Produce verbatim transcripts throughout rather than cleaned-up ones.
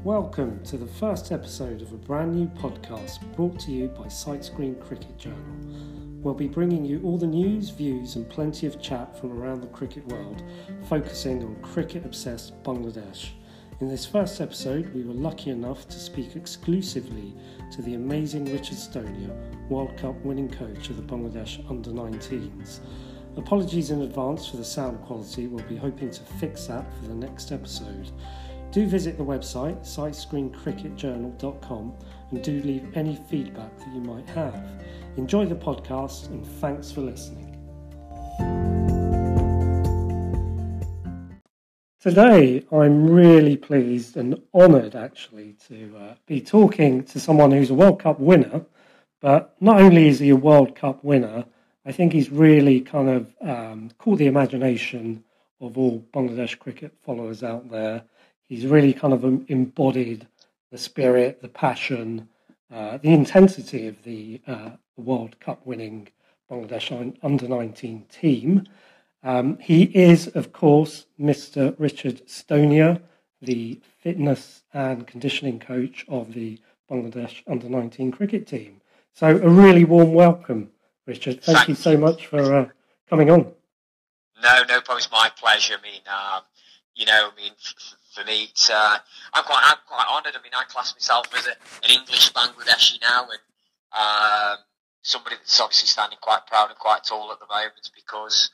Welcome to the first episode of a brand new podcast brought to you by Sightscreen Cricket Journal. We'll be bringing you all the news, views and plenty of chat from around the cricket world, focusing on cricket-obsessed Bangladesh. In this first episode, we were lucky enough to speak exclusively to the amazing Richard Stonia, World Cup winning coach of the Bangladesh under nineteens. Apologies in advance for the sound quality, we'll be hoping to fix that for the next episode. Do visit the website sightscreen cricket journal dot com and do leave any feedback that you might have. Enjoy the podcast and thanks for listening. Today I'm really pleased and honoured actually to uh, be talking to someone who's a World Cup winner, but not only is he a World Cup winner, I think he's really kind of um, caught the imagination of all Bangladesh cricket followers out there. He's really kind of embodied the spirit, the passion, uh, the intensity of the, uh, the World Cup winning Bangladesh under nineteen team. Um, he is, of course, Mister Richard Stonia, the fitness and conditioning coach of the Bangladesh under nineteen cricket team. So a really warm welcome, Richard. Thank, Thank you so much for uh, coming on. No, no problem. It's my pleasure. I mean, um, you know, I mean, for me, it's, uh, I'm quite, I'm quite honoured. I mean, I class myself as a, an English Bangladeshi now, and um, somebody that's obviously standing quite proud and quite tall at the moment because,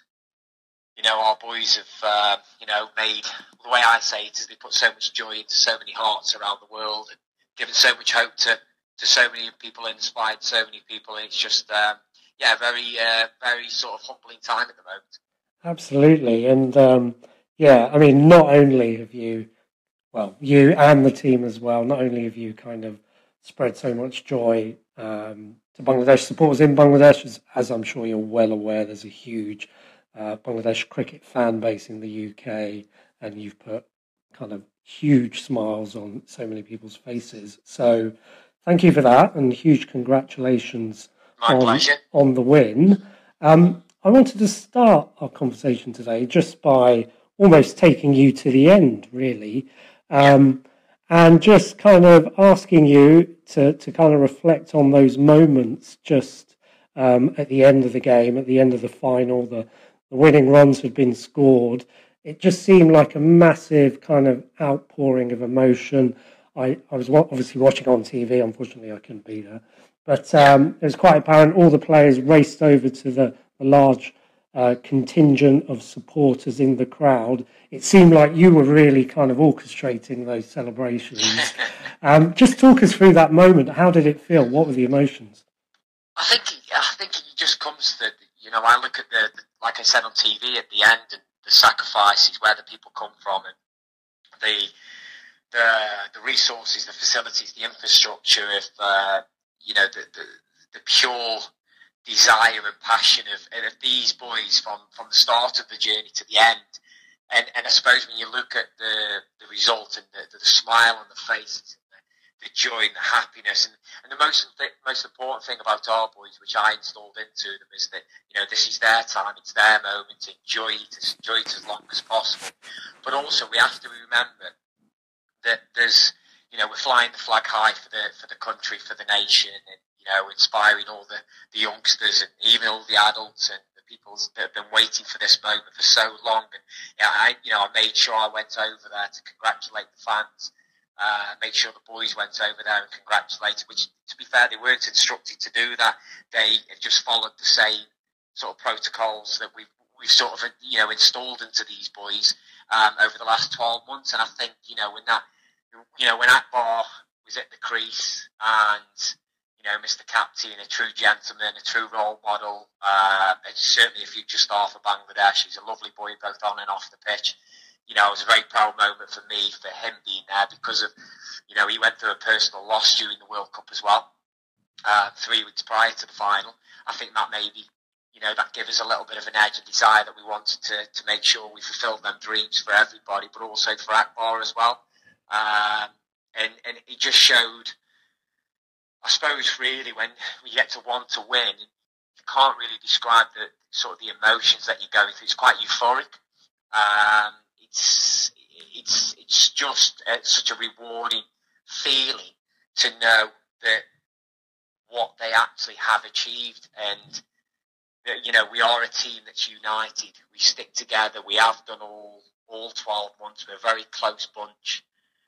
you know, our boys have, uh, you know, made, the way I say it is they put so much joy into so many hearts around the world and given so much hope to, to so many people and inspired so many people. And it's just, um, yeah, very, uh, very sort of humbling time at the moment. Absolutely. And, um, yeah, I mean, not only have you, well, you and the team as well, not only have you kind of spread so much joy um, to Bangladesh supporters in Bangladesh, as, as I'm sure you're well aware, there's a huge uh, Bangladesh cricket fan base in the U K, and you've put kind of huge smiles on so many people's faces. So thank you for that, and huge congratulations on, on the win. Um, I wanted to start our conversation today just by almost taking you to the end, really, um, and just kind of asking you to, to kind of reflect on those moments just um, at the end of the game, at the end of the final, the, the winning runs had been scored. It just seemed like a massive kind of outpouring of emotion. I, I was obviously watching on T V, unfortunately I couldn't be there, but um, it was quite apparent all the players raced over to the, the large Uh, contingent of supporters in the crowd. It seemed like you were really kind of orchestrating those celebrations. um, just talk us through that moment. How did it feel? What were the emotions? I think I think it just comes to, you know, I look at the, the like I said on T V at the end, and the sacrifices, where the people come from, and the the the resources, the facilities, the infrastructure of uh, you know the, the the pure desire and passion of, of these boys from, from the start of the journey to the end. And and I suppose when you look at the, the result and the, the, the smile on the faces, and the, the joy and the happiness, and, and the most most important thing about our boys, which I installed into them, is that, you know, this is their time, it's their moment, enjoy it, enjoy it as long as possible. But also we have to remember that there's, you know, we're flying the flag high for the for the country, for the nation, and, you know, inspiring all the, the youngsters and even all the adults and the people that have been waiting for this moment for so long. And yeah, I, you know, I made sure I went over there to congratulate the fans. Uh, make sure the boys went over there and congratulated. Which, to be fair, they weren't instructed to do that. They just followed the same sort of protocols that we've we've sort of, you know, installed into these boys um, over the last twelve months. And I think, you know, when that, you know, when Akbar was at the crease and, you know, Mister Captain, a true gentleman, a true role model. Uh, it's certainly a future star for Bangladesh. He's a lovely boy both on and off the pitch. You know, it was a very proud moment for me, for him being there, because of, you know, he went through a personal loss during the World Cup as well, uh, three weeks prior to the final. I think that maybe, you know, that gave us a little bit of an edge and desire that we wanted to, to make sure we fulfilled them dreams for everybody, but also for Akbar as well. Um, and, and it just showed, I suppose, really, when you get to want to win, you can't really describe the sort of the emotions that you're going through. It's quite euphoric. Um, it's it's it's just uh, such a rewarding feeling to know that what they actually have achieved, and that, you know, we are a team that's united. We stick together. We have done all all twelve months. We're a very close bunch.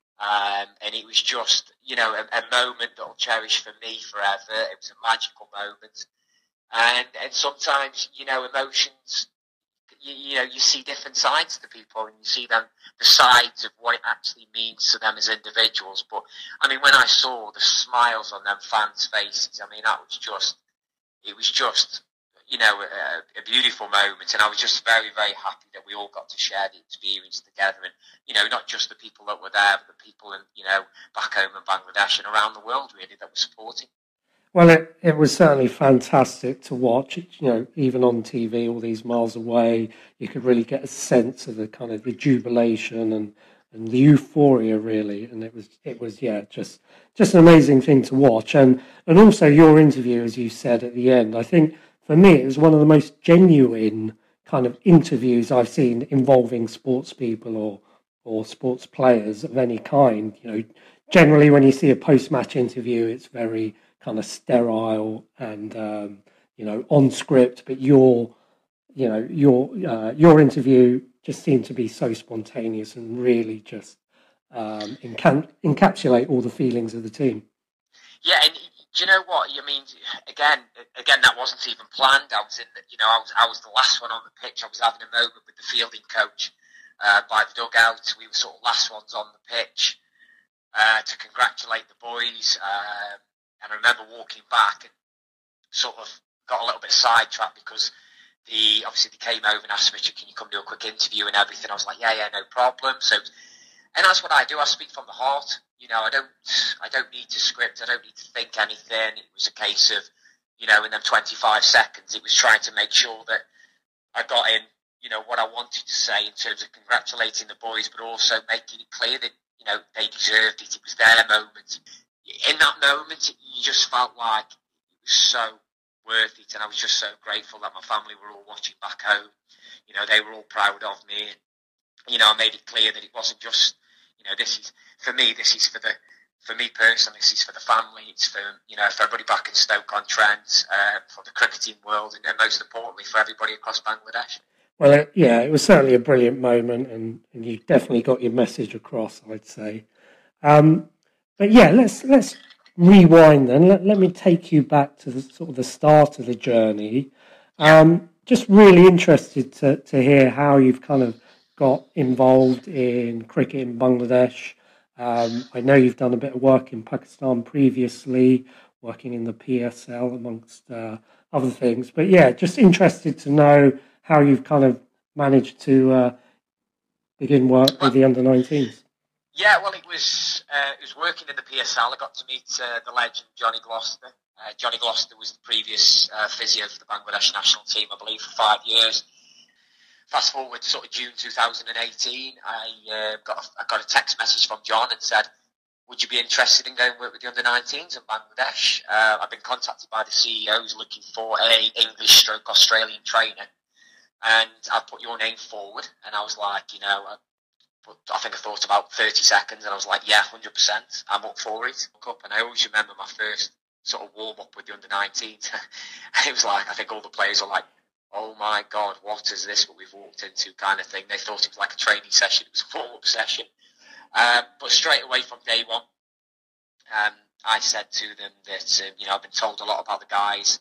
Um, and it was just, you know, a, a moment that I'll cherish for me forever. It was a magical moment. And and sometimes, you know, emotions, you, you know, you see different sides to people, and you see them, the sides of what it actually means to them as individuals. But, I mean, when I saw the smiles on them fans' faces, I mean, that was just, it was just, you know, a, a beautiful moment. And I was just very, very happy that we all got to share the experience together. And, you know, not just the people that were there, but the people, in, you know, back home in Bangladesh and around the world, really, that were supporting. Well, it, it was certainly fantastic to watch. You know, even on T V, all these miles away, you could really get a sense of the kind of the jubilation and, and the euphoria, really. And it was, it was, yeah, just just an amazing thing to watch. And and also your interview, as you said at the end, I think for me it was one of the most genuine kind of interviews I've seen involving sports people or or sports players of any kind. You know, generally when you see a post-match interview, it's very kind of sterile and um, you know, on script, but your you know your uh, your interview just seemed to be so spontaneous and really just um, enca- encapsulate all the feelings of the team. Yeah, and do you know what? I mean, again, again, that wasn't even planned. I was in, the, you know, I was I was the last one on the pitch. I was having a moment with the fielding coach uh, by the dugout. We were sort of last ones on the pitch uh, to congratulate the boys. Uh, And I remember walking back and sort of got a little bit sidetracked because the obviously they came over and asked me, can you come do a quick interview and everything? I was like, yeah, yeah, no problem. So, and that's what I do. I speak from the heart. You know, I don't, I don't need to script. I don't need to think anything. It was a case of, you know, in them twenty-five seconds, it was trying to make sure that I got in, you know, what I wanted to say in terms of congratulating the boys, but also making it clear that, you know, they deserved it. It was their moment. In that moment, you just felt like it was so worth it, and I was just so grateful that my family were all watching back home. You know, they were all proud of me, and you know, I made it clear that it wasn't just, you know, this is for me. This is for the, for me personally. This is for the family. It's for, you know, for everybody back in Stoke-on-Trent, uh, for the cricketing world, and most importantly for everybody across Bangladesh. Well, it, yeah, it was certainly a brilliant moment, and, and you definitely got your message across, I'd say. Um, But yeah, let's let's rewind then. Let, let me take you back to the sort of the start of the journey. Um, just really interested to, to hear how you've kind of got involved in cricket in Bangladesh. Um, I know you've done a bit of work in Pakistan previously, working in the P S L amongst uh, other things. But yeah, just interested to know how you've kind of managed to uh, begin work with the under nineteens. Yeah, well, it was uh, it was working in the P S L. I got to meet uh, the legend Johnny Gloucester. Uh, Johnny Gloucester was the previous uh, physio for the Bangladesh national team, I believe, for five years. Fast forward to sort of June two thousand eighteen, I uh, got a, I got a text message from John and said, "Would you be interested in going to work with the under nineteens in Bangladesh?" Uh, I've been contacted by the C E O who's looking for a English-stroke Australian trainer, and I put your name forward. And I was like, you know. I, But I think I thought about thirty seconds and I was like, yeah, one hundred percent, I'm up for it. And I always remember my first sort of warm-up with the under nineteens. It was like, I think all the players were like, oh my God, what is this what we've walked into kind of thing. They thought it was like a training session. It was a warm-up session. Um, but straight away from day one, um, I said to them that, um, you know, I've been told a lot about the guys.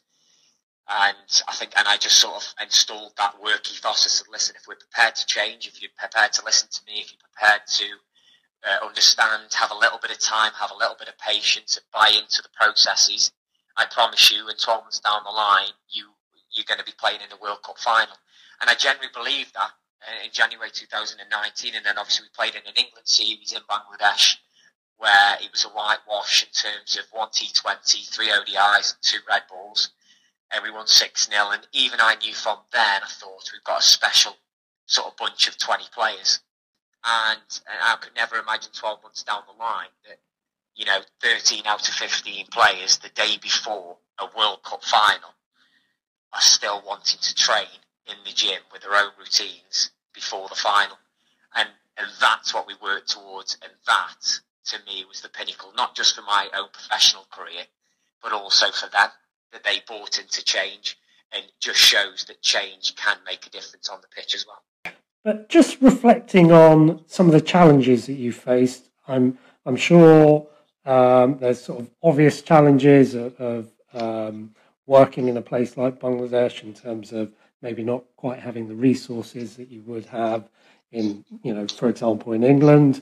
And I think, and I just sort of installed that work ethos. I said, listen, if we're prepared to change, if you're prepared to listen to me, if you're prepared to uh, understand, have a little bit of time, have a little bit of patience, and buy into the processes, I promise you, in twelve months down the line, you, you're going to be playing in the World Cup final. And I genuinely believed that uh, in January two thousand nineteen. And then obviously we played in an England series in Bangladesh, where it was a whitewash in terms of one T twenty, three O D Is, and two red balls. And we won six nil, and even I knew from then, I thought, we've got a special sort of bunch of twenty players. And, and I could never imagine twelve months down the line that, you know, thirteen out of fifteen players the day before a World Cup final are still wanting to train in the gym with their own routines before the final. And, and that's what we work towards, and that to me was the pinnacle, not just for my own professional career, but also for them, that they bought into change, and just shows that change can make a difference on the pitch as well. But just reflecting on some of the challenges that you faced, I'm I'm sure um, there's sort of obvious challenges of, of um, working in a place like Bangladesh in terms of maybe not quite having the resources that you would have in, you know, for example, in England.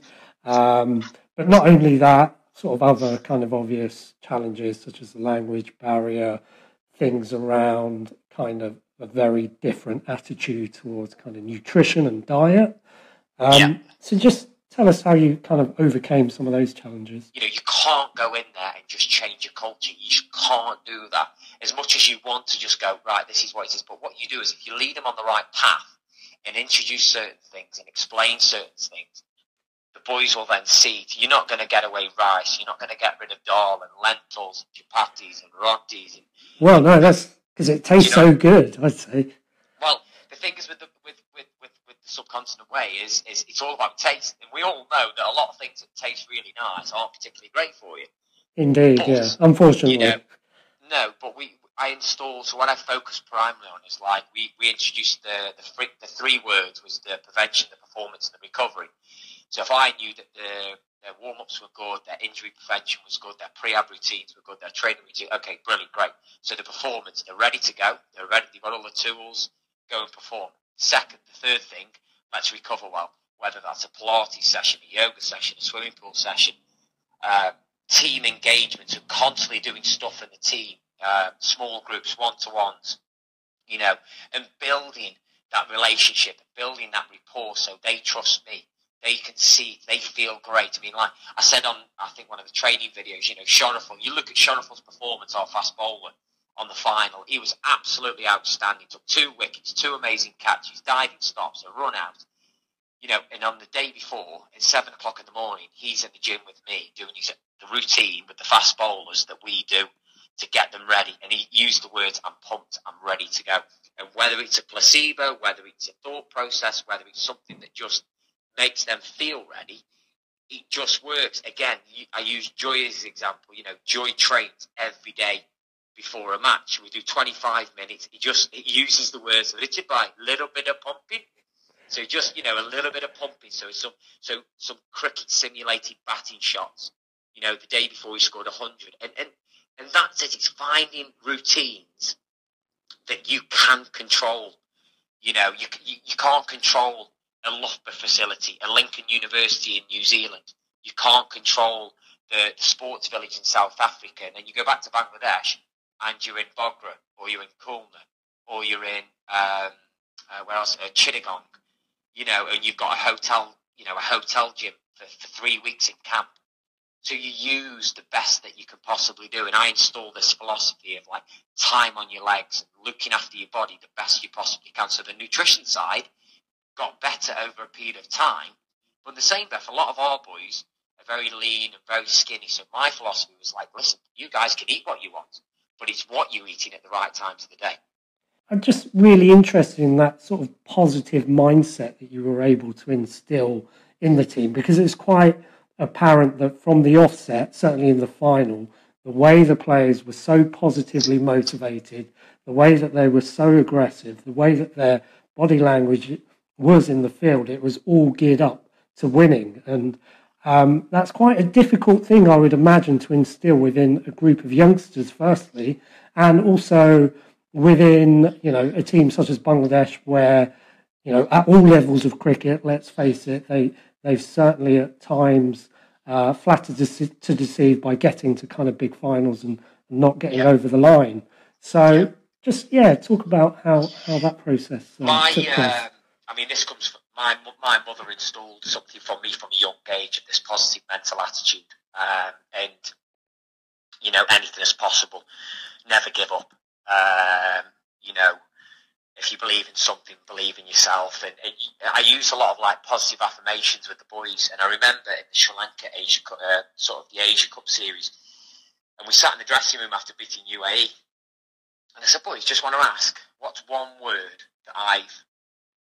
Um, but not only that, sort of other kind of obvious challenges such as the language barrier, things around kind of a very different attitude towards kind of nutrition and diet. Um, Yeah. So just tell us how you kind of overcame some of those challenges. You know, you can't go in there and just change your culture. You just can't do that. As much as you want to just go, right, this is what it is. But what you do is if you lead them on the right path and introduce certain things and explain certain things, the boys will then see you're not going to get away rice. You're not going to get rid of dal and lentils and chapatis and rotis. And, Well, no, that's because it tastes you know, so good, I'd say. Well, the thing is with the with, with, with, with the subcontinent way is, is it's all about taste. And we all know that a lot of things that taste really nice aren't particularly great for you. Indeed, But, yeah. Unfortunately. you know, no, but we I installed, so what I focused primarily on is like we, we introduced the, the, three, the three words was the prevention, the performance, and the recovery. So if I knew that the, their warm-ups were good, their injury prevention was good, their pre-ab routines were good, their training routine, okay, brilliant, great. So the performance, they're ready to go, they're ready, they've got all the tools, go and perform. Second, the third thing, let's recover well, whether that's a Pilates session, a yoga session, a swimming pool session, uh, team engagement, so constantly doing stuff in the team, uh, small groups, one-to-ones, you know, and building that relationship, building that rapport so they trust me. They can see, they feel great. I mean, like I said on, I think one of the training videos, you know, Shoreful, you look at Shoreful's performance, our fast bowler, on the final. He was absolutely outstanding. Took two wickets, two amazing catches, diving stops, a run out. You know, and on the day before, at seven o'clock in the morning, he's in the gym with me doing his, the routine with the fast bowlers that we do to get them ready. And he used the words, I'm pumped, I'm ready to go. And whether it's a placebo, whether it's a thought process, whether it's something that just makes them feel ready, it just works. Again, I use Joy as an example. You know, Joy trains every day before a match. We do twenty-five minutes. He just he uses the words little by little bit of pumping. So just, you know, a little bit of pumping. So some so some cricket simulated batting shots. You know, the day before he scored a hundred, and and and that's it. It's finding routines that you can control. You know, you you, you can't control a Loughborough facility, a Lincoln University in New Zealand. You can't control the, the sports village in South Africa. And then you go back to Bangladesh and you're in Bogra, or you're in Khulna, or you're in, um, uh, where else, uh, Chittagong, you know, and you've got a hotel, you know, a hotel gym for, for three weeks in camp. So you use the best that you can possibly do. And I install this philosophy of like time on your legs and looking after your body the best you possibly can. So the nutrition side got better over a period of time. But in the same breath, a lot of our boys are very lean and very skinny. So my philosophy was like, listen, you guys can eat what you want, but it's what you're eating at the right times of the day. I'm just really interested in that sort of positive mindset that you were able to instill in the team, because it's quite apparent that from the offset, certainly in the final, the way the players were so positively motivated, the way that they were so aggressive, the way that their body language was in the field, it was all geared up to winning. And um, that's quite a difficult thing, I would imagine, to instill within a group of youngsters, firstly, and also within, you know, a team such as Bangladesh, where, you know, at all levels of cricket, let's face it, they, they've certainly at times uh, flattered to, to deceive by getting to kind of big finals and, and not getting Yeah. over the line. So Yeah. just, yeah, talk about how, how that process uh, My, took place. uh, I mean, this comes from my my mother installed something from me from a young age of this positive mental attitude, um, and you know, anything is possible. Never give up. Um, you know, if you believe in something, believe in yourself. And, and I use a lot of like positive affirmations with the boys. And I remember in the Sri Lanka Asia Cup, uh, sort of the Asia Cup series, and we sat in the dressing room after beating U A E, and I said, boys, just want to ask, what's one word that I've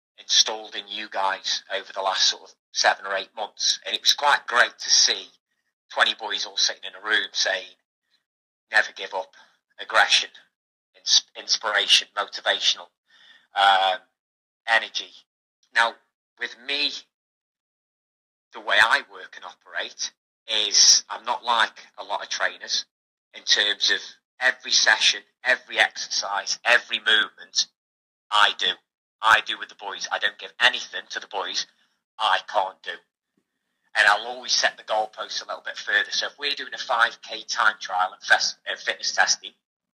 installed in you guys over the last sort of seven or eight months? And it was quite great to see twenty boys all sitting in a room saying, never give up, aggression, ins- inspiration, motivational, um, energy. Now, with me, the way I work and operate is I'm not like a lot of trainers in terms of every session, every exercise, every movement I do. I do with the boys. I don't give anything to the boys I can't do. And I'll always set the goalposts a little bit further. So if we're doing a five K time trial and fest- uh, fitness testing,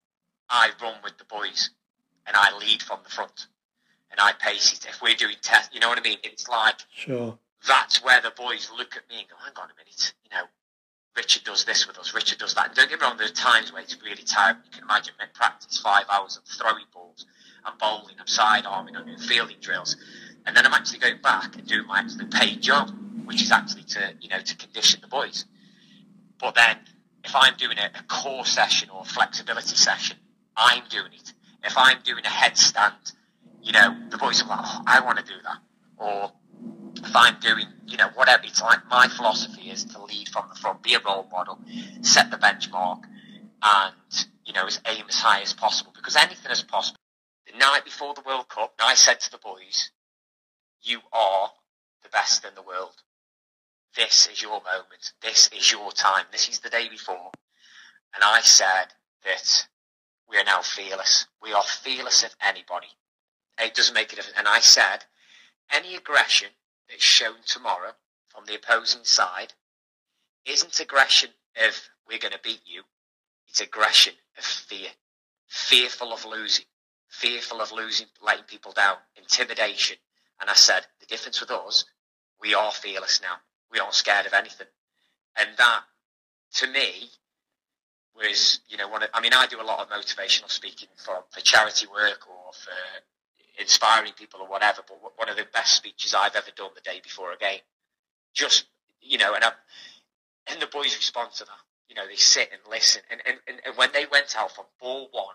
I run with the boys and I lead from the front and I pace it. If we're doing test, you know what I mean? It's like, sure. That's where the boys look at me and go, hang on a minute, you know, Richard does this with us, Richard does that. And don't get me wrong, there are times where it's really tiring. You can imagine me practice five hours of throwing balls and bowling, I'm side-arming, I'm doing fielding drills. And then I'm actually going back and doing my actually paid job, which is actually to, you know, to condition the boys. But then if I'm doing a, a core session or a flexibility session, I'm doing it. If I'm doing a headstand, you know, the boys are like, oh, I want to do that. Or if I'm doing, you know, whatever, it's like my philosophy is to lead from the front, be a role model, set the benchmark, and, you know, aim as high as possible, because anything is possible. The night before the World Cup, I said to the boys, you are the best in the world. This is your moment. This is your time. This is the day before. And I said that we are now fearless. We are fearless of anybody. It doesn't make a difference. And I said, any aggression that's shown tomorrow from the opposing side isn't aggression of we're going to beat you. It's aggression of fear. Fearful of losing. Fearful of losing, letting people down. Intimidation. And I said, the difference with us, we are fearless now. We aren't scared of anything. And that, to me, was, you know, one of, I mean, I do a lot of motivational speaking for, for charity work or for inspiring people or whatever, but one of the best speeches I've ever done the day before a game. Just, you know, and I, and the boys respond to that. You know, they sit and listen. And, and, and when they went out from ball one,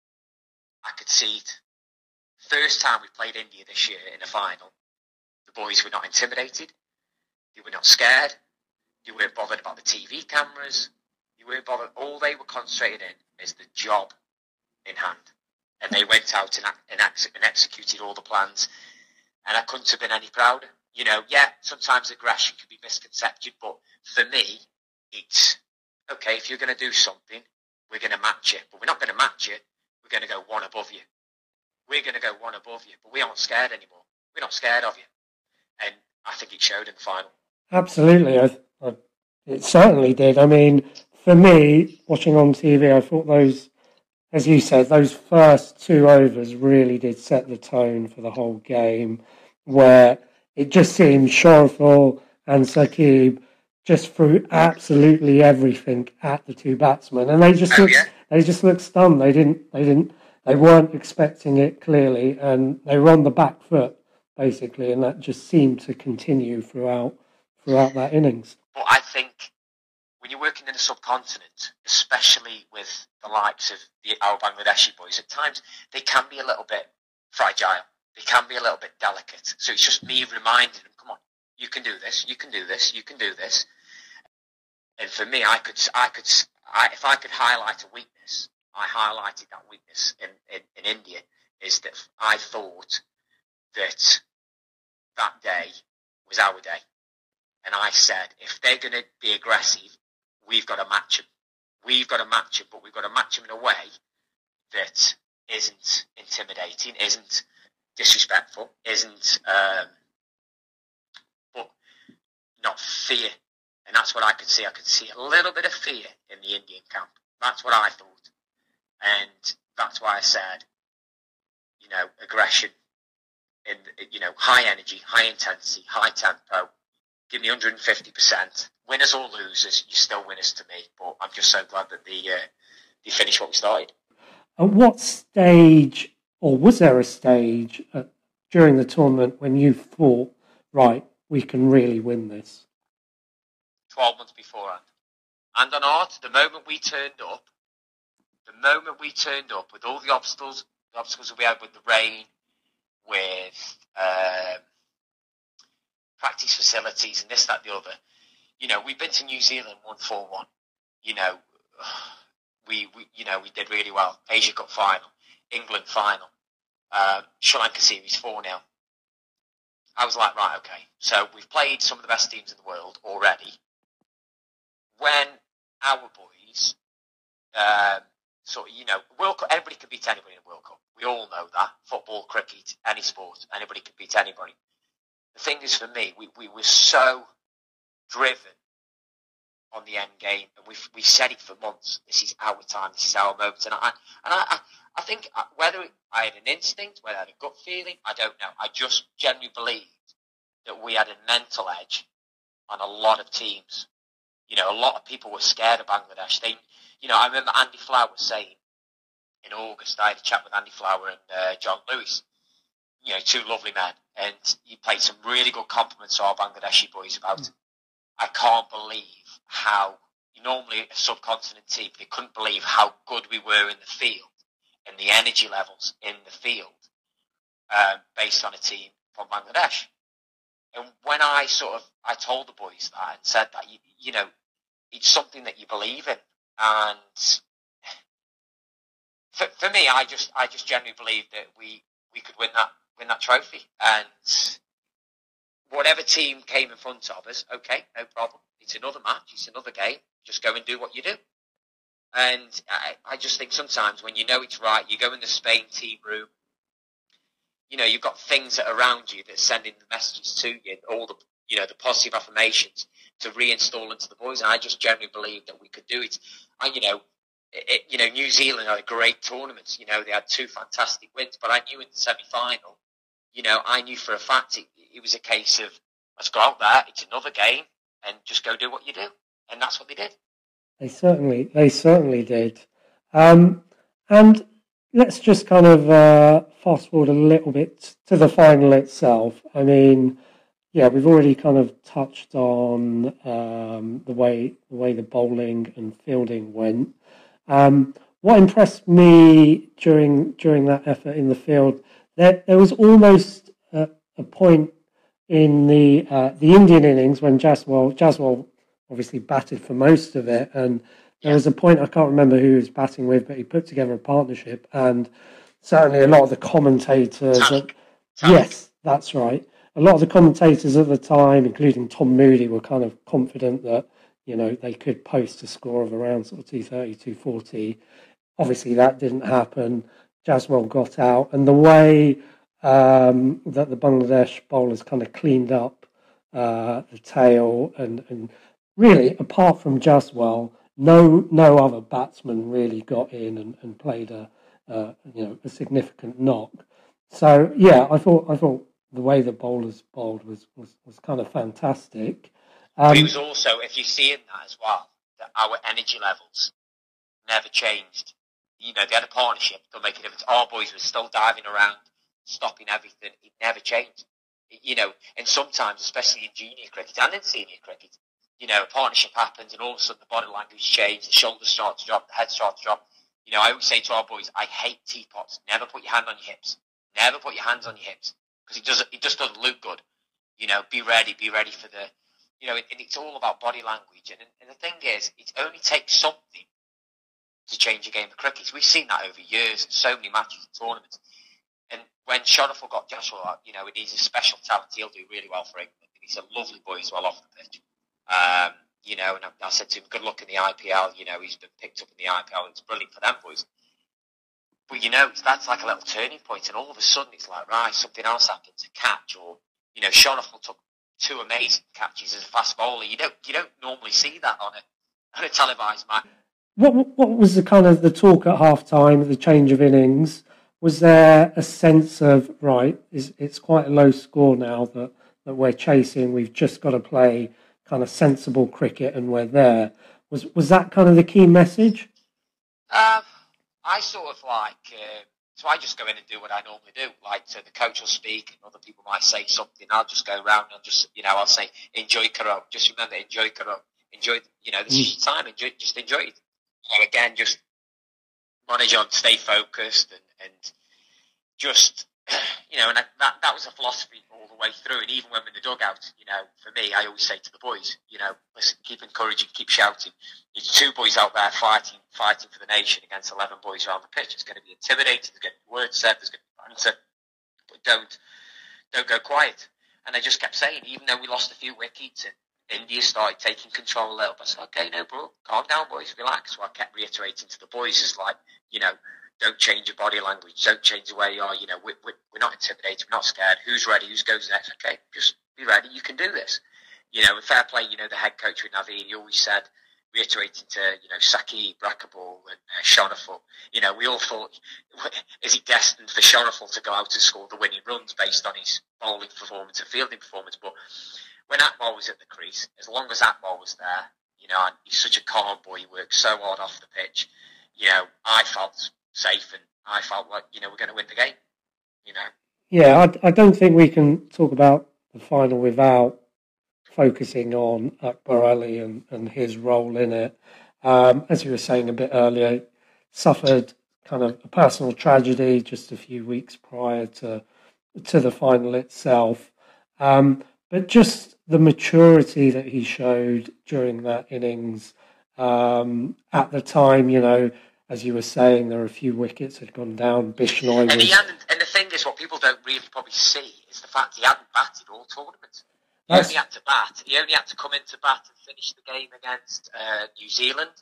I could see it. First time we played India this year in a final, the boys were not intimidated. They were not scared. They weren't bothered about the T V cameras. They weren't bothered. All they were concentrated in is the job in hand. And they went out and, and, and executed all the plans. And I couldn't have been any prouder. You know, yeah, sometimes aggression can be misconcepted, but for me, it's, okay, if you're going to do something, we're going to match it. But we're not going to match it. We're going to go one above you. We're going to go one above you. But we aren't scared anymore. We're not scared of you. And I think it showed in the final. Absolutely. I, I, it certainly did. I mean, for me, watching on T V, I thought those, as you said, those first two overs really did set the tone for the whole game, where it just seemed Sharaful and Saqib just threw absolutely everything at the two batsmen, and they just oh, looked, yeah. they just looked stunned. They didn't, they didn't, they weren't expecting it clearly, and they were on the back foot basically, and that just seemed to continue throughout throughout that innings. But I think when you're working in the subcontinent, especially with the likes of the our Bangladeshi boys, at times they can be a little bit fragile. They can be a little bit delicate. So it's just me reminding them, come on, you can do this, you can do this, you can do this. And for me, I could, I could, I, if I could highlight a weakness, I highlighted that weakness in, in, in India, is that I thought that that day was our day. And I said, if they're going to be aggressive, we've got to match them. We've got to match them, but we've got to match them in a way that isn't intimidating, isn't disrespectful, isn't, um, but not fear. And that's what I could see. I could see a little bit of fear in the Indian camp. That's what I thought. And that's why I said, you know, aggression, in, you know, high energy, high intensity, high tempo. Give me one hundred fifty percent. Winners or losers, you're still winners to me. But I'm just so glad that they, uh, they finished what we started. At what stage, or was there a stage uh, during the tournament when you thought, right, we can really win this? twelve months beforehand. And on art, the moment we turned up, the moment we turned up with all the obstacles, the obstacles we had with the rain, with um, practice facilities and this, that, the other, you know, we've been to New Zealand, won four one. You know, we, we you know we did really well. Asia Cup final, England final, uh, Sri Lanka series four nil. I was like, right, okay. So we've played some of the best teams in the world already. When our boys, um, sort of, you know, World Cup, anybody can beat anybody in a World Cup. We all know that. Football, cricket, any sport, anybody can beat anybody. The thing is, for me, we, we were so driven on the end game, and we've we said it for months. This is our time. This is our moment. And I and I, I think whether I had an instinct, whether I had a gut feeling, I don't know. I just genuinely believed that we had a mental edge on a lot of teams. You know, a lot of people were scared of Bangladesh. They, you know, I remember Andy Flower saying in August, I had a chat with Andy Flower and uh, John Lewis. You know, two lovely men, and he played some really good compliments to our Bangladeshi boys about it. I can't believe how, normally a subcontinent team, they couldn't believe how good we were in the field and the energy levels in the field um, based on a team from Bangladesh. And when I sort of, I told the boys that and said that, you, you know, it's something that you believe in. And for, for me, I just, I just genuinely believe that we, we could win that, win that trophy. And whatever team came in front of us, okay, no problem. It's another match. It's another game. Just go and do what you do. And I, I just think sometimes when you know it's right, you go in the Spain team room, you know, you've got things that are around you that are sending the messages to you, all the, you know, the positive affirmations to reinstall into the boys. And I just genuinely believe that we could do it. And, you know, it, you know, New Zealand had a great tournament. You know, they had two fantastic wins, but I knew in the semi-final, you know, I knew for a fact it, it was a case of, let's go out there, it's another game, and just go do what you do. And that's what they did. They certainly, they certainly did. Um, and let's just kind of uh, fast forward a little bit to the final itself. I mean, yeah, we've already kind of touched on um, the way the way the bowling and fielding went. Um, what impressed me during during that effort in the field, there there was almost a, a point in the uh, the Indian innings when Jaswal Jaswal obviously batted for most of it, and there was a point, I can't remember who he was batting with, but he put together a partnership, and certainly a lot of the commentators... Tannic. At, yes, that's right. A lot of the commentators at the time, including Tom Moody, were kind of confident that, you know, they could post a score of around sort of two thirty, two forty. Obviously, that didn't happen. Jaswal got out, and the way um, that the Bangladesh bowlers kind of cleaned up uh, the tail, and, and really, apart from Jaswal, No, no other batsman really got in and, and played a, uh, you know, a significant knock. So yeah, I thought I thought the way the bowlers bowled was was, was kind of fantastic. Um, but it was also, if you see in that as well, that our energy levels never changed. You know, they had a partnership. They'll make a difference. Our boys were still diving around, stopping everything. It never changed. It, you know, and sometimes, especially in junior cricket and in senior cricket, you know, a partnership happens and all of a sudden the body language changes, the shoulders start to drop, the head starts to drop. You know, I always say to our boys, I hate teapots. Never put your hand on your hips. Never put your hands on your hips because it doesn't, it just doesn't look good. You know, be ready, be ready for the, you know, and it's all about body language. And, and the thing is, it only takes something to change a game of cricket. We've seen that over years, so many matches and tournaments. And when Shodaful got Joshua, you know, and he's a special talent, he'll do really well for England. And he's a lovely boy as well off the pitch. Um, you know, and I, I said to him, good luck in the I P L. You know, he's been picked up in the I P L. It's brilliant for them boys. But, you know, that's like a little turning point. And all of a sudden, it's like, right, something else happens, a catch. Or, you know, Shodaful took two amazing catches as a fast bowler. You don't you don't normally see that on a, on a televised match. What, what was the kind of the talk at half-time, the change of innings? Was there a sense of, right, it's, it's quite a low score now that, that we're chasing, we've just got to play kind of sensible cricket and we're there. Was was that kind of the key message? Um, I sort of like, uh, so I just go in and do what I normally do. Like, so the coach will speak and other people might say something. I'll just go around and just, you know, I'll say, enjoy Karo. Just remember, enjoy Karo. Enjoy, you know, this mm. is your time. Enjoy, just enjoy it. You know, again, just manage on, stay focused and, and just, you know, and that, that was a philosophy all the way through. And even when we're in the dugout, you know, for me, I always say to the boys, you know, listen, keep encouraging, keep shouting. It's two boys out there fighting, fighting for the nation against eleven boys around the pitch. It's going to be intimidating. There's going to be words said. There's going to be banter. But don't, don't go quiet. And I just kept saying, even though we lost a few wickets and India started taking control a little bit, I said, okay, no, bro, calm down, boys, relax. So I kept reiterating to the boys, is like, you know, don't change your body language. Don't change the way you are. You know, we're, we're not intimidated. We're not scared. Who's ready? Who goes next? Okay, just be ready. You can do this. You know, with fair play, you know, the head coach with Naveen, he always said, reiterating to, you know, Saki, Brackable and uh, Shonaful, you know, we all thought, is he destined for Shonaful to go out and score the winning runs based on his bowling performance and fielding performance? But when Akmal was at the crease, as long as Akmal was there, you know, and he's such a calm boy, he works so hard off the pitch, you know, I felt safe and I felt like, you know, we're going to win the game, you know. Yeah, I, I don't think we can talk about the final without focusing on Akbar Ali and, and his role in it. Um, as you were saying a bit earlier, suffered kind of a personal tragedy just a few weeks prior to to the final itself. Um, but just the maturity that he showed during that innings um, at the time, you know, as you were saying, there were a few wickets had gone down. Bishnoi was... And, he hadn't, and the thing is, what people don't really probably see is the fact he hadn't batted all tournament. He That's... only had to bat. He only had to come into bat and finish the game against uh, New Zealand.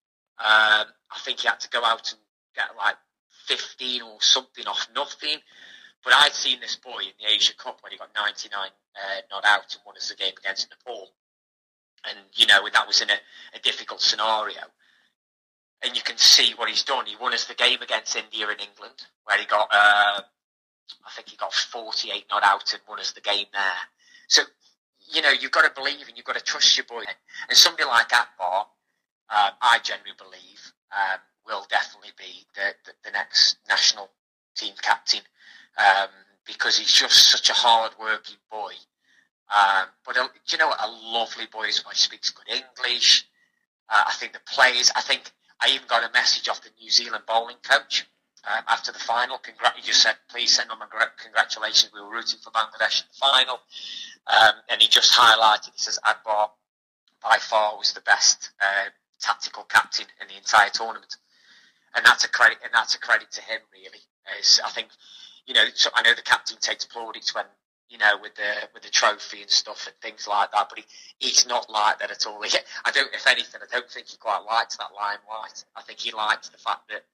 Um, I think he had to go out and get like fifteen or something off nothing. But I'd seen this boy in the Asia Cup when he got ninety-nine uh, not out and won us the game against Nepal. And, you know, that was in a, a difficult scenario. And you can see what he's done. He won us the game against India in England, where he got, uh, I think he got forty-eight not out and won us the game there. So, you know, you've got to believe and you've got to trust your boy. And somebody like Akbar, um, I genuinely believe, um, will definitely be the, the, the next national team captain, um, because he's just such a hard-working boy. Um, but, a, you know what, a lovely boy as well. He speaks good English. Uh, I think the players, I think I even got a message off the New Zealand bowling coach um, after the final. Congr- he just said, please send on my congratulations. We were rooting for Bangladesh in the final. Um, and he just highlighted, he says, Akbar by far was the best uh, tactical captain in the entire tournament. And that's a credit, and that's a credit to him, really. As I think, you know, so I know the captain takes plaudits when, you know, with the with the trophy and stuff and things like that, but he, he's not like that at all. He, I don't, if anything, I don't think he quite likes that limelight. I think he likes the fact that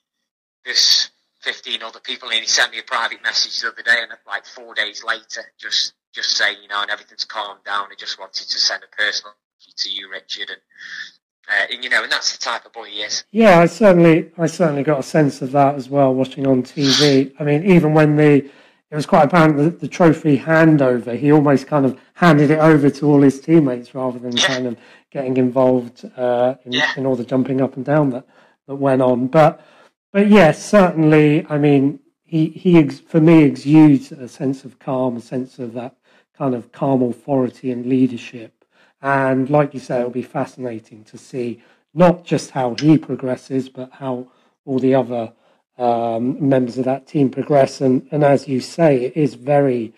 there's fifteen other people, and he sent me a private message the other day, and like four days later, just just saying, you know, and everything's calmed down. I just wanted to send a personal thank you to you, Richard, and uh, and you know, and that's the type of boy he is. Yeah, I certainly, I certainly got a sense of that as well, watching on T V. I mean, even when the it was quite apparent that the trophy handover, he almost kind of handed it over to all his teammates rather than yeah. kind of getting involved uh, in, yeah. in all the jumping up and down that, that went on. But, but yes, certainly, I mean, he, he ex- for me exudes a sense of calm, a sense of that kind of calm authority and leadership. And like you say, it'll be fascinating to see not just how he progresses, but how all the other Um, members of that team progress, and, and as you say, it is very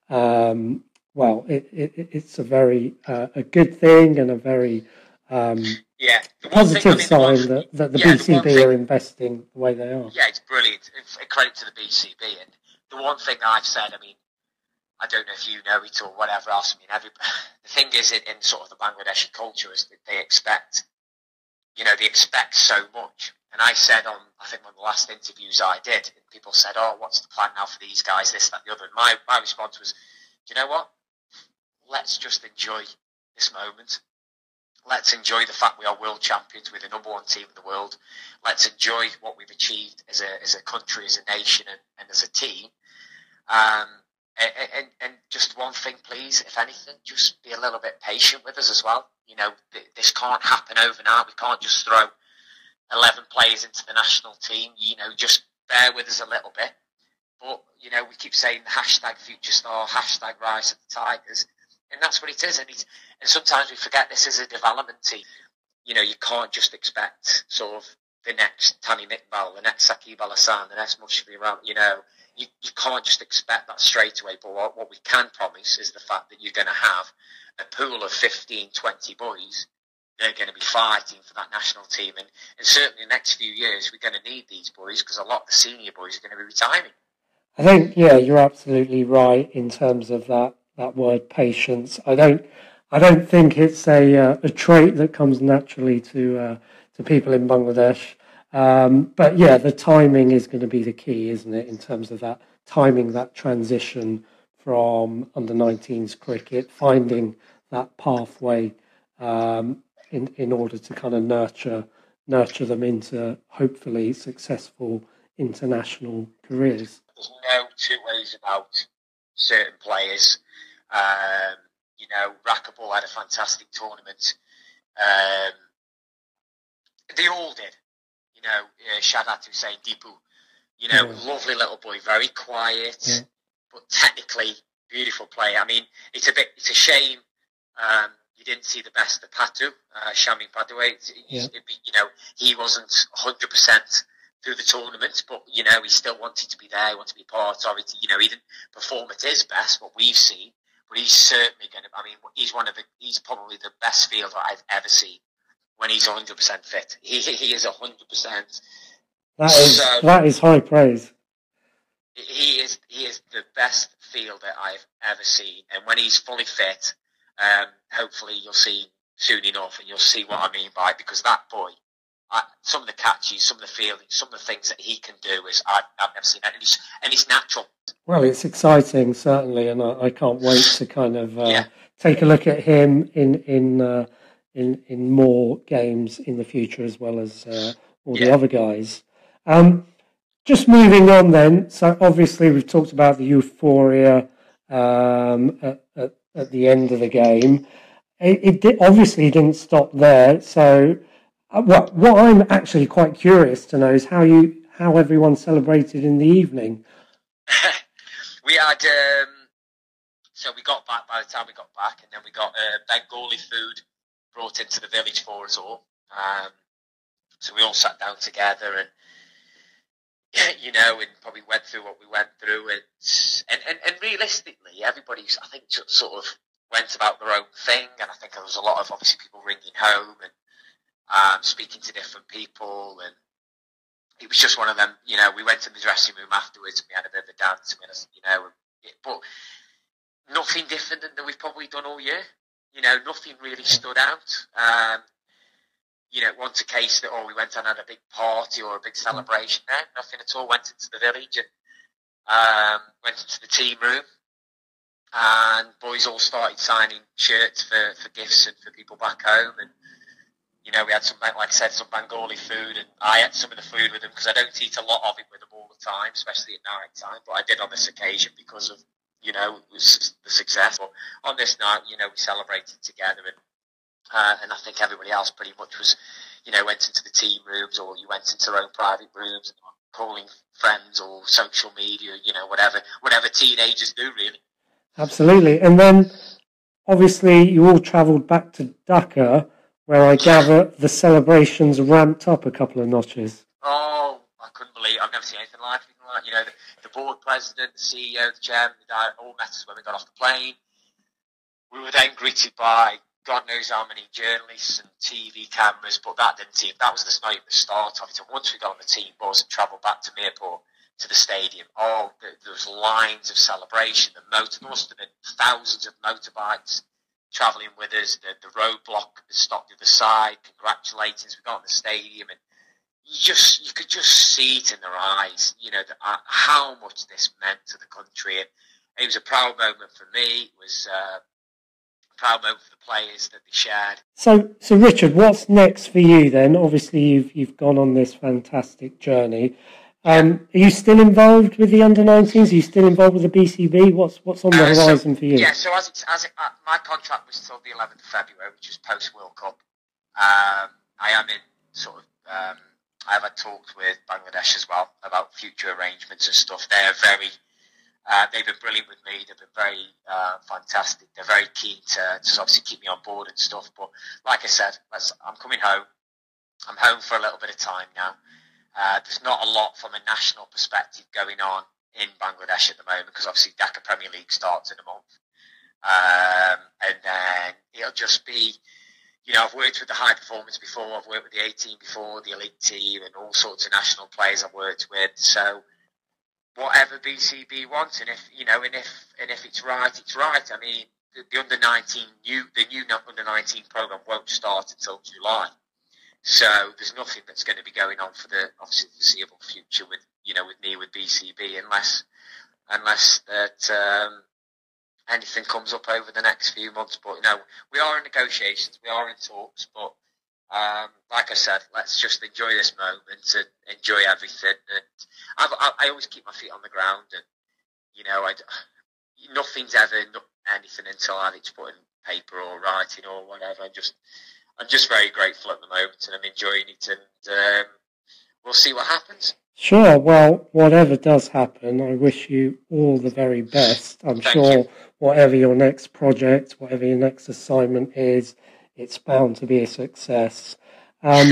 um, well. It, it, it's a very uh, a good thing and a very um, yeah positive thing, I mean, sign one, that, that the yeah, B C B the are investing the way they are. Yeah, it's brilliant. It's a credit to the B C B. And the one thing I've said, I mean, I don't know if you know it or whatever else. I mean, every, the thing is, in, in sort of the Bangladeshi culture, is that they expect, you know, they expect so much. And I said on, I think one of the last interviews I did, and people said, oh, what's the plan now for these guys, this, that, the other. And my, my response was, do you know what? Let's just enjoy this moment. Let's enjoy the fact we are world champions with the number one team in the world. Let's enjoy what we've achieved as a as a country, as a nation, and, and as a team. Um, and, and, and just one thing, please, if anything, just be a little bit patient with us as well. You know, this can't happen overnight. We can't just throw eleven players into the national team. You know, just bear with us a little bit. But, you know, we keep saying hashtag future star, hashtag rise of the Tigers. And that's what it is. And, it's, and sometimes we forget this is a development team. You know, you can't just expect sort of the next Tamim Iqbal, the next Saqib Al Hassan, the next Mushfi Ram. You know, you, you can't just expect that straight away. But what, what we can promise is the fact that you're going to have a pool of fifteen, twenty boys that are going to be fighting for that national team. And, and certainly in the next few years, we're going to need these boys because a lot of the senior boys are going to be retiring. I think, yeah, you're absolutely right in terms of that, that word patience. I don't I don't think it's a uh, a trait that comes naturally to uh, to people in Bangladesh. Um, but yeah, the timing is going to be the key, isn't it, in terms of that timing, that transition from under nineteens cricket, finding that pathway um, in in order to kind of nurture nurture them into hopefully successful international careers. There's no two ways about certain players. Um, you know, Rakibul had a fantastic tournament. Um, they all did. You know, uh, Shadat Hussain Deepu, you know, yeah. lovely little boy, very quiet, yeah. but technically beautiful player. I mean, it's a bit, it's a shame um, you didn't see the best of Patu, uh, Shamim Padua. Yeah. You know, he wasn't one hundred percent through the tournament, but, you know, he still wanted to be there, he wanted to be part of it. You know, he didn't perform at his best, what we've seen, but he's certainly going to, I mean, he's one of the, he's probably the best fielder I've ever seen when he's one hundred percent fit. He he is one hundred percent. That is, so, that is high praise. He is, he is the best fielder I've ever seen. And when he's fully fit, um, hopefully you'll see soon enough, and you'll see what I mean by it, because that boy, I, some of the catches, some of the fielding, some of the things that he can do is I've, I've never seen, and it's, and it's natural. Well, it's exciting, certainly, and I, I can't wait to kind of uh, yeah. take a look at him in in uh, in in more games in the future, as well as uh, all yeah. the other guys. Um, just moving on, then. So obviously, we've talked about the euphoria um, at, at, at the end of the game. It, it did, obviously didn't stop there. So. What what I'm actually quite curious to know is how you how everyone celebrated in the evening. we had um, so we got back by the time we got back, and then we got uh, Bengali food brought into the village for us all. Um, so we all sat down together, and you know, and probably went through what we went through. And and and, and realistically, everybody's I think just sort of went about their own thing, and I think there was a lot of obviously people ringing home and. Um, speaking to different people, and it was just one of them. You know, we went to the dressing room afterwards, and we had a bit of a dance, and we had a, you know, it, but nothing different than we've probably done all year. You know, nothing really stood out. Um, you know, it wasn't a case that oh, we went and had a big party or a big celebration. No, nothing at all. Went into the village and um, went into the team room, and boys all started signing shirts for, for gifts and for people back home, and. You know, we had some, like I said, some Bengali food, and I had some of the food with them because I don't eat a lot of it with them all the time, especially at night time. But I did on this occasion because of, you know, it was the success. But on this night, you know, we celebrated together, and uh, and I think everybody else pretty much was, you know, went into the team rooms or you went into their own private rooms and calling friends or social media, you know, whatever, whatever teenagers do, really. Absolutely, and then obviously you all travelled back to Dhaka, where I gather the celebrations ramped up a couple of notches. Oh, I couldn't believe it. I've never seen anything like it. You know, the, the board president, the C E O, the chairman, the director, all met us when we got off the plane. We were then greeted by God knows how many journalists and T V cameras, but that didn't seem, that was not even the start of it. And once we got on the team bus and travelled back to Mirpur, to the stadium, oh, there, there was lines of celebration. The motor, there must have been thousands of motorbikes travelling with us, the, the roadblock stopped the other side, congratulating us. We got in the stadium, and you just you could just see it in their eyes, you know, the, uh, how much this meant to the country. And it was a proud moment for me. It was uh, a proud moment for the players that they shared. So, so Richard, what's next for you then? Obviously, you've you've gone on this fantastic journey. Um, are you still involved with the under nineteens? Are you still involved with the B C B? What's what's on the uh, horizon so, for you? Yeah, so as it's, as it, uh, my contract was till the eleventh of February, which is post World Cup. Um, I am in sort of. Um, I have had talks with Bangladesh as well about future arrangements and stuff. They are very. Uh, they've been brilliant with me. They've been very uh, fantastic. They're very keen to, to obviously keep me on board and stuff. But like I said, I'm coming home. I'm home for a little bit of time now. Uh, there's not a lot from a national perspective going on in Bangladesh at the moment, because obviously Dhaka Premier League starts in a month. Um, and then it'll just be, you know, I've worked with the high performance before, I've worked with the A team before, the elite team, and all sorts of national players I've worked with. So whatever B C B wants, and if you know, and if and if it's right, it's right. I mean, the, the under nineteen new the new under nineteen program won't start until July, so there's nothing that's going to be going on for the obviously foreseeable future with you know with me with B C B unless unless that um, anything comes up over the next few months. But you know, we are in negotiations, we are in talks, but. Um, like I said, let's just enjoy this moment and enjoy everything. And I've, I, I always keep my feet on the ground, and you know, I, nothing's ever no, anything until I it's put in paper or writing or whatever. I'm just, I'm just very grateful at the moment, and I'm enjoying it. And um, we'll see what happens. Sure. Well, whatever does happen, I wish you all the very best. I'm Thank sure you. whatever your next project, whatever your next assignment is, it's bound to be a success. Um,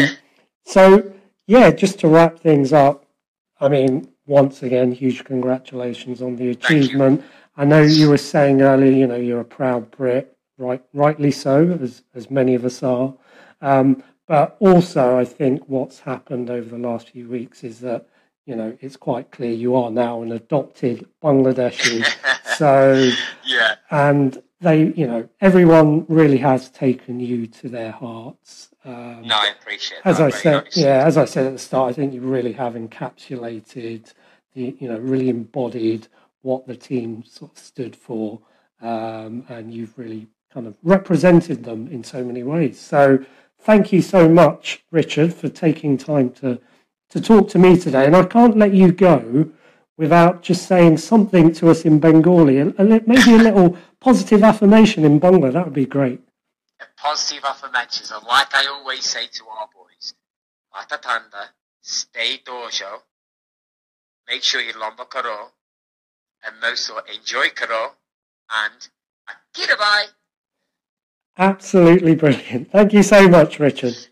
so, yeah, just to wrap things up, I mean, once again, huge congratulations on the achievement. I know you were saying earlier, you know, you're a proud Brit, right? Rightly so, as as many of us are. Um, but also, I think what's happened over the last few weeks is that, you know, it's quite clear you are now an adopted Bangladeshi. So, yeah, and they, you know, everyone really has taken you to their hearts. Um, no, I appreciate as that. I Very said, honest. yeah, as I said at the start, I think you really have encapsulated the, you know, really embodied what the team sort of stood for, um, and you've really kind of represented them in so many ways. So, thank you so much, Richard, for taking time to to talk to me today. And I can't let you go without just saying something to us in Bengali, a, a, maybe a little positive affirmation in Bangla. That would be great. Positive affirmations, and like I always say to our boys, Matatanda, stay dojo, make sure you lomba karo, and most of all, enjoy karo, and akira bye. Absolutely brilliant. Thank you so much, Richard.